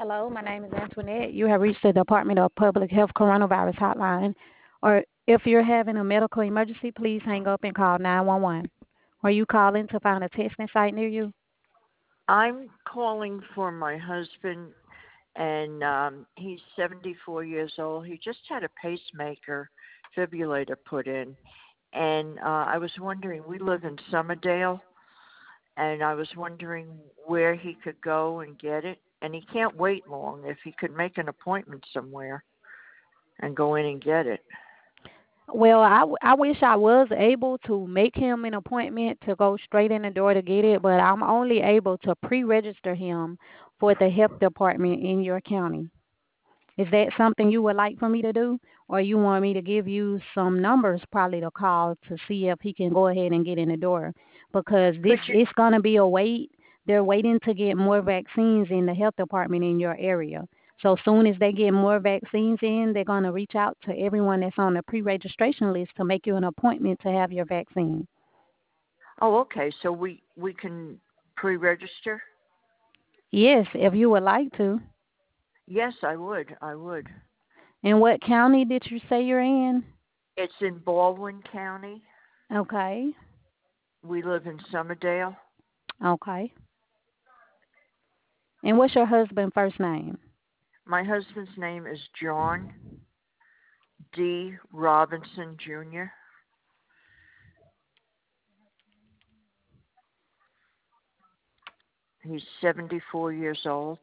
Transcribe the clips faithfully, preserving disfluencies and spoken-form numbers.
Hello, my name is Antoinette. You have reached the Department of Public Health Coronavirus Hotline. Or if you're having a medical emergency, please hang up and call nine one one. Are you calling to find a testing site near you? I'm calling for my husband, and um, he's seventy-four years old. He just had a pacemaker defibrillator put in, and uh, I was wondering, we live in Summerdale, and I was wondering where he could go and get it. And he can't wait long. If he could make an appointment somewhere and go in and get it. Well, I, w- I wish I was able to make him an appointment to go straight in the door to get it, but I'm only able to pre-register him for the health department in your county. Is that something you would like for me to do, or you want me to give you some numbers probably to call to see if he can go ahead and get in the door? Because this Could you? it's going to be a wait. They're waiting to get more vaccines in the health department in your area. So soon as they get more vaccines in, they're going to reach out to everyone that's on the pre-registration list to make you an appointment to have your vaccine. Oh, okay. So we we can pre-register. Yes, if you would like to. Yes, I would. I would. And what county did you say you're in? It's in Baldwin County. Okay. We live in Summerdale. Okay. And what's your husband's first name? My husband's name is John D. Robinson Junior He's seventy-four years old.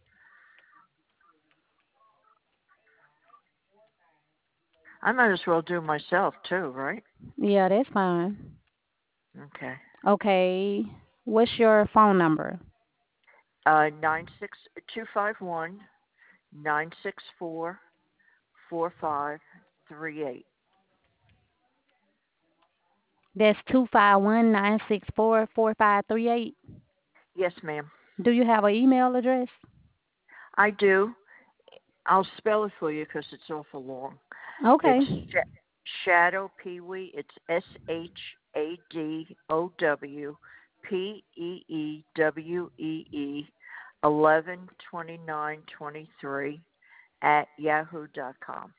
I might as well do myself too, right? Yeah, that's fine. Okay. Okay. What's your phone number? Uh, nine six two five one nine six four four five three eight. That's two five one nine six four four five three eight. Yes, ma'am. Do you have an email address? I do. I'll spell it for you because it's awful long. Okay. It's Sh- Shadow Pee Wee. It's S H A D O W P E E W E E eleven twenty nine twenty three at yahoo dot com.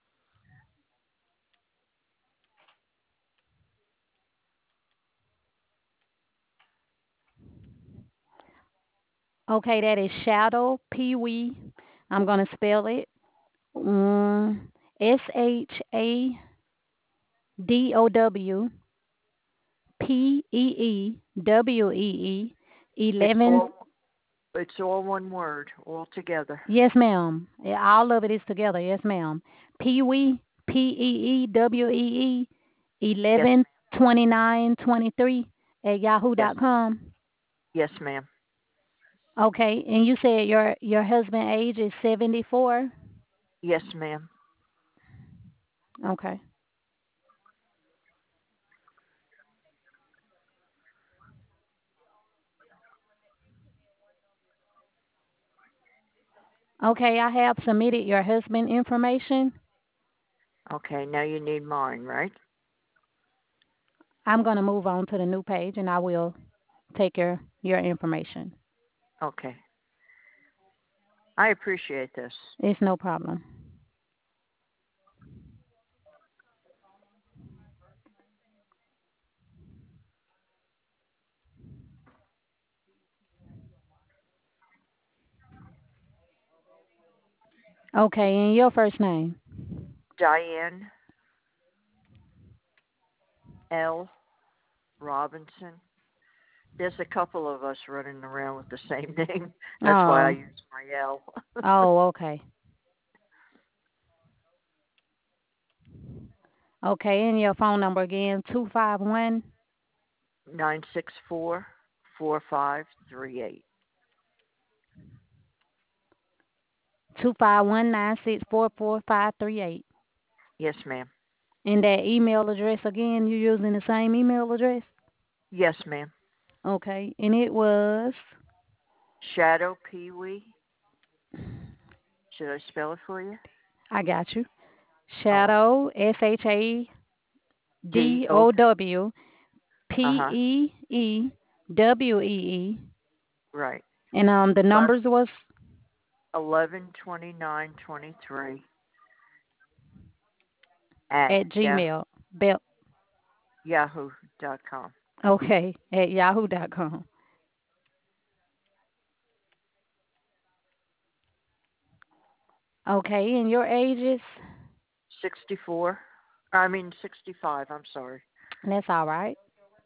Okay, that is Shadow Pee Wee. I'm going to spell it. Um, S H A D O W P E E W E E It's eleven. all it's all one word, all together. Yes, ma'am. Yeah, all of it is together. Yes, ma'am. Pee Wee, P E E W E E, Yes, eleven twenty nine twenty three at yahoo yes, dot com. yes, ma'am. Okay, and you said your your husband age is seventy four. Yes, ma'am. Okay. Okay, I have submitted your husband information. Okay, now you need mine, right? I'm going to move on to the new page and I will take your your information. Okay. I appreciate this. It's no problem. Okay, and your first name? Diane L. Robinson. There's a couple of us running around with the same name. That's why I Oh. use my L. Oh, okay. Okay, and your phone number again, two five one. Nine six four four five three eight. Two five one nine six four four five three eight. Yes, ma'am. And that email address again, you're using the same email address? Yes, ma'am. Okay, and it was Shadow Pee Wee. Should I spell it for you? I got you. Oh, Shadow S H A D D O. O W P Uh huh. E E W E E. Right. And um the Last numbers was eleven twenty-nine twenty-three at At yah- Gmail. Bel- yahoo dot com. okay, at yahoo dot com. Okay, and your ages? sixty-four. I mean sixty-five. I'm sorry. That's all right.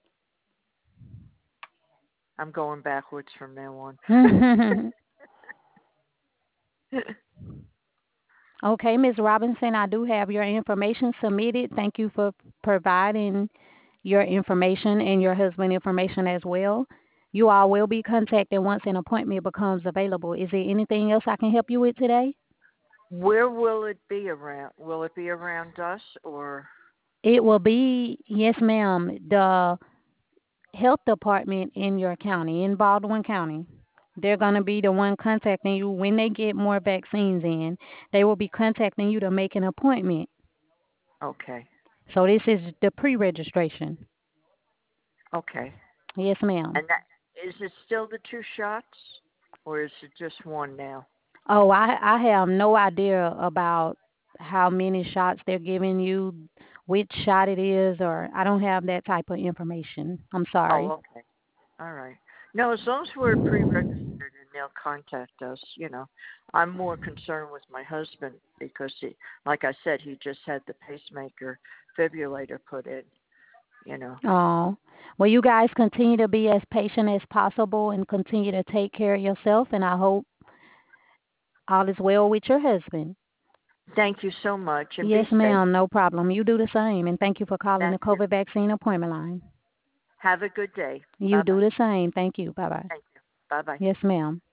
I'm going backwards from now on. Okay, Miz Robinson, I do have your information submitted. Thank you for providing your information and your husband information as well. You all will be contacted once an appointment becomes available. Is there anything else I can help you with today? Where will it be around? Will it be around us or? It will be, yes, ma'am, the health department in your county, in Baldwin County. They're going to be the one contacting you when they get more vaccines in. They will be contacting you to make an appointment. Okay. So this is the pre-registration. Okay. Yes, ma'am. And that is it still the two shots, or is it just one now? Oh, I I have no idea about how many shots they're giving you, which shot it is, or I don't have that type of information. I'm sorry. Oh, okay. All right. No, as long as we're pre-registered and they'll contact us, you know. I'm more concerned with my husband because he, like I said, he just had the pacemaker defibrillator put in, you know. Oh, well, you guys continue to be as patient as possible and continue to take care of yourself, and I hope all is well with your husband. Thank you so much, and Yes, be safe. ma'am, no problem. You do the same, and thank you for calling the Thank you. COVID vaccine appointment line. Have a good day. You Bye-bye. do the same. Thank you. Bye-bye. Thank you. Bye-bye. Yes, ma'am.